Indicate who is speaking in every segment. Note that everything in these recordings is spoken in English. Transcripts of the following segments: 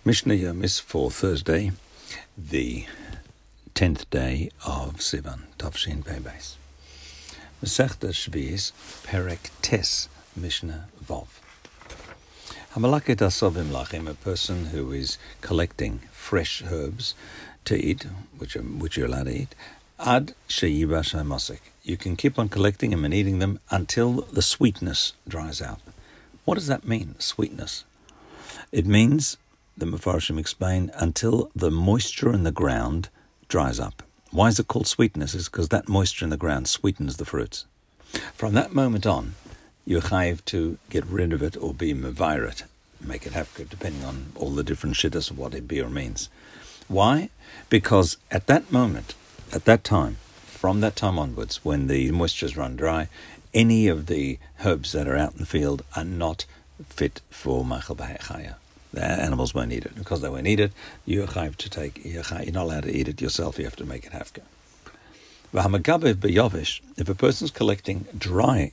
Speaker 1: Mishnah Yom is for Thursday, the 10th day of Sivan, Tavshin Pei Beis. Masechta Shvi'is, Perek Tes, Mishnah Vov. Hamalaket asovim lachim, a person who is collecting fresh herbs to eat, which you're allowed to eat, ad sheyibash hamasek. You can keep on collecting them and eating them until the sweetness dries out. What does that mean, sweetness? It means, the Mefarshim explain, until the moisture in the ground dries up. Why is it called sweetness? It's because that moisture in the ground sweetens the fruits. From that moment on, you're chayiv to get rid of it or be mevair, make it hafka, depending on all the different shittas of what a beer means. Why? Because at that moment, at that time, from that time onwards, when the moisture's run dry, any of the herbs that are out in the field are not fit for machal b'chaya. The animals won't eat it. Because they won't eat it, you're chayiv to take, you're not allowed to eat it yourself, you have to make it hafka. V'hamagabev b'yovish, if a person's collecting dry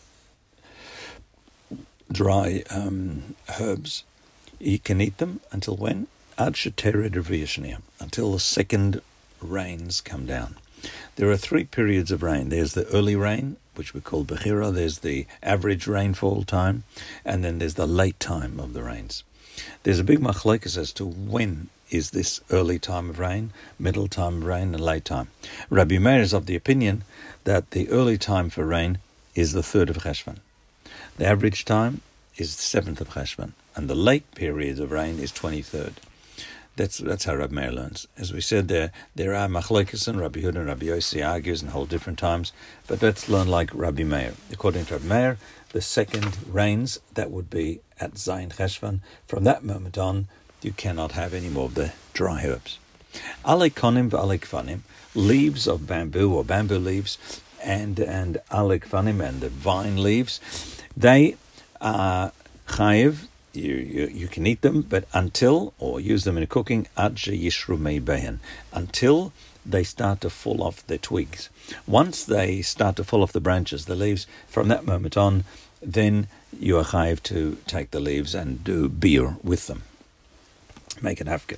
Speaker 1: herbs, you can eat them until when? Ad shetered reviyashniya, until the second rains come down. There are 3 periods of rain. There's the early rain, which we call Bechira, there's the average rainfall time, and then there's the late time of the rains. There's a big machlokes as to when is this early time of rain, middle time of rain, and late time. Rabbi Meir is of the opinion that the early time for rain is the 3rd of Cheshvan. The average time is the 7th of Cheshvan, and the late period of rain is 23rd. That's how Rabbi Meir learns. As we said, there are machlokes, and Rabbi Yehuda and Rabbi Yossi argues and hold different times, but let's learn like Rabbi Meir. According to Rabbi Meir, the second rains, that would be at Zayin Cheshvan. From that moment on, you cannot have any more of the dry herbs. Alekonim v'alekvanim, leaves of bamboo or bamboo leaves, and alekvanim and the vine leaves, they are chayiv. You can eat them, but until, or use them in cooking, ad sheyishru mei behen, until they start to fall off the twigs. Once they start to fall off the branches, the leaves, from that moment on, then you are chayiv to take the leaves and do beer with them. Make it hafka.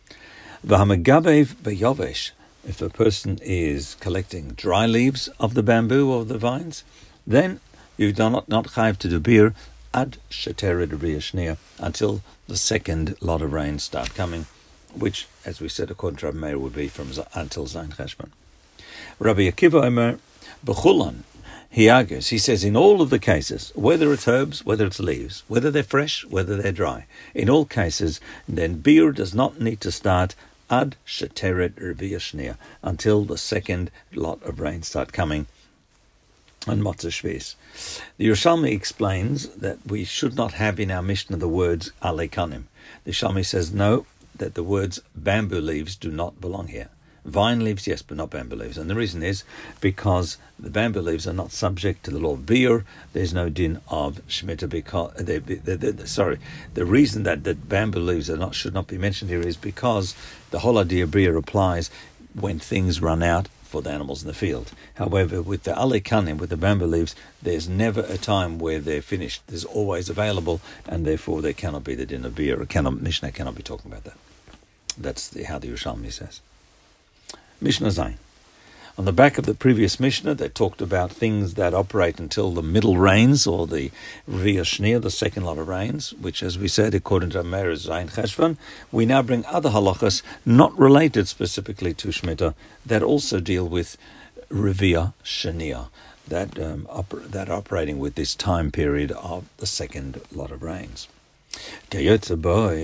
Speaker 1: V'hamagabev beyovesh, if a person is collecting dry leaves of the bamboo or the vines, then you do not chayiv to do beer ad shetered riyashniya, until the second lot of rain start coming, which, as we said, according to Rabbi Meir, would be from until Zayin Cheshvan. Rabbi Akiva Omer b'chulan, he argues, he says, in all of the cases, whether it's herbs, whether it's leaves, whether they're fresh, whether they're dry, in all cases, then beer does not need to start ad shetered riyashniya, until the second lot of rain start coming on Motzei Shvi'is. The Yerushalmi explains that we should not have in our Mishnah the words alekonim. The Yerushalmi says no, that the words bamboo leaves do not belong here. Vine leaves, yes, but not bamboo leaves. And the reason is because the bamboo leaves are not subject to the law of beer. There's no din of shmita because the reason that the bamboo leaves should not be mentioned here is because the whole idea of beer applies when things run out for the animals in the field. However, with the alekanim, with the bamboo leaves, there's never a time where they're finished. There's always available, and therefore there cannot be the din of beer. Mishnah cannot be talking about that. That's how the Yerushalmi says. Mishnah Zayin. On the back of the previous Mishnah, they talked about things that operate until the middle rains, or the Riyashniya, the second lot of rains, which, as we said, according to Meir, is Zayin Cheshvan. We now bring other halachas, not related specifically to Shemitah, that also deal with Rivia Shaniya, that operating with this time period of the second lot of rains. Similar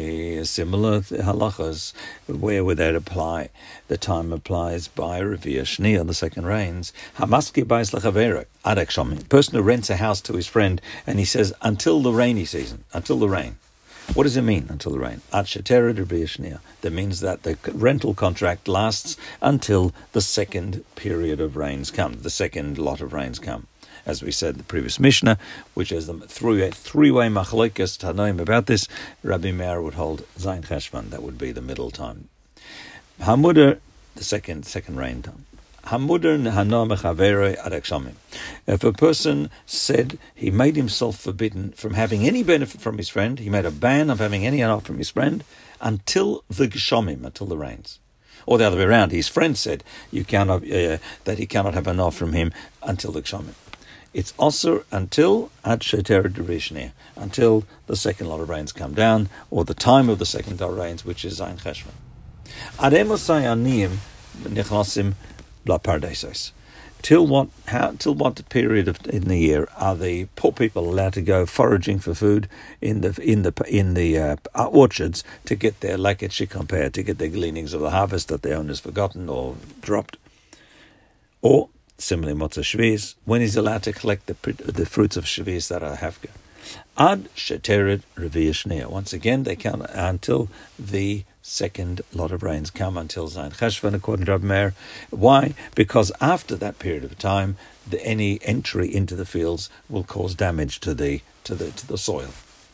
Speaker 1: halachas, where would that apply? The time applies by Revia Shniya, the second rains. Hamaski bais lechavero adek shomim. Person who rents a house to his friend, and he says until the rainy season, until the rain. What does it mean until the rain? Ad shetered Revia Shniya. That means that the rental contract lasts until the second period of rains come, the second lot of rains come. As we said, the previous Mishnah, which is through a three-way machlokes tanoim about this, Rabbi Meir would hold Zayin Cheshvan, that would be the middle time. Hamuder, the second rain time. Hamuder hana mechavero adek shomim. If a person said he made himself forbidden from having any benefit from his friend, he made a ban of having any help from his friend, until the geshomim, until the rains. Or the other way around, his friend said that he cannot have enough from him until the geshomim. It's also until ad shetered rishnia, until the second lot of rains come down, or the time of the second lot of rains, which is Zayin Cheshvan. Ademosai aniyim nechnasim lapardesos. Till what period in the year are the poor people allowed to go foraging for food in the orchards to get their laket shikampeh, to get their gleanings of the harvest that the owner's forgotten or dropped? Or similarly, Motzei Shvius, when he's allowed to collect the fruits of Shvius that are Hafka. Ad shetered revi'ah shnia. Once again, they count until the second lot of rains come, until Zayin Cheshvan, according to Rabbi Meir. Why? Because after that period of time, any entry into the fields will cause damage to the soil.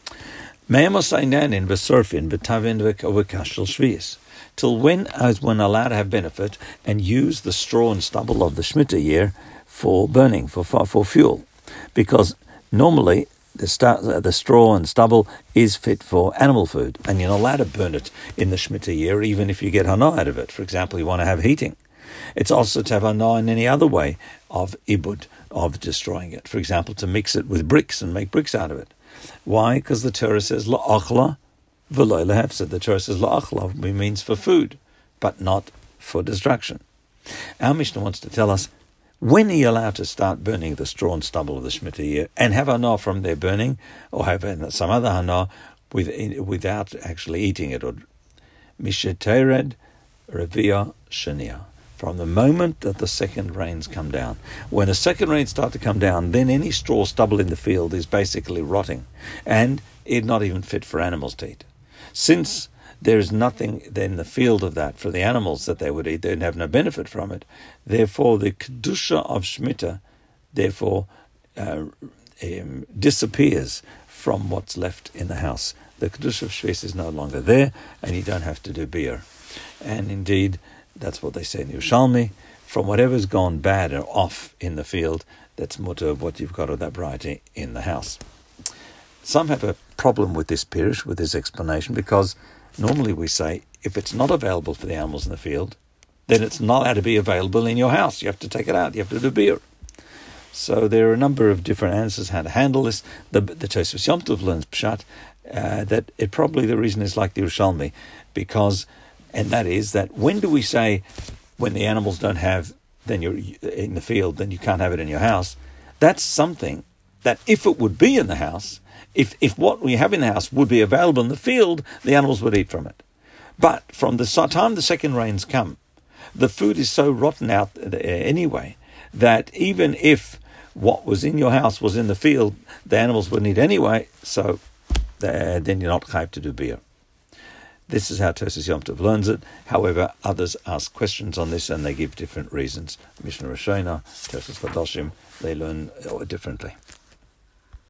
Speaker 1: Till when is one allowed to have benefit and use the straw and stubble of the Shemitah year for burning, for fuel? Because normally the straw and stubble is fit for animal food, and you're not allowed to burn it in the Shemitah year, even if you get hana out of it. For example, you want to have heating. It's also to have hana in any other way of ibud, of destroying it. For example, to mix it with bricks and make bricks out of it. Why? Because the Torah says la'achla v'lo lehefsed. The Torah says la'achla means for food, but not for destruction. Our Mishnah wants to tell us, when are you allowed to start burning the straw and stubble of the Shemitah year and have hana from their burning, or have some other hana without actually eating it? Or mishetered revi'ah shenia. From the moment that the second rains come down. When the second rains start to come down, then any straw stubble in the field is basically rotting, and it's not even fit for animals to eat. Since there is nothing in the field of that for the animals that they would eat, they'd have no benefit from it. Therefore, the kedusha of Shemitah, disappears from what's left in the house. The kedusha of Shvius is no longer there, and you don't have to do beer. And indeed, that's what they say in Yerushalmi. From whatever's gone bad or off in the field, that's mutter of what you've got of that variety in the house. Some have a problem with this pirush, with this explanation, because normally we say, if it's not available for the animals in the field, then it's not allowed to be available in your house. You have to take it out. You have to do beer. So there are a number of different answers how to handle this. The Tosfos Yom Tov learns Pshat, that it probably the reason is like the Yerushalmi, and that is that when do we say when the animals don't have, then you're in the field, then you can't have it in your house? That's something that if it would be in the house, if what we have in the house would be available in the field, the animals would eat from it. But from the time the second rains come, the food is so rotten out anyway that even if what was in your house was in the field, the animals wouldn't eat anyway, so then you're not chayv to do beer. This is how Tosfos Yom Tov learns it. However, others ask questions on this and they give different reasons. Mishnah Rishona, Tosfos Chadoshim, they learn differently.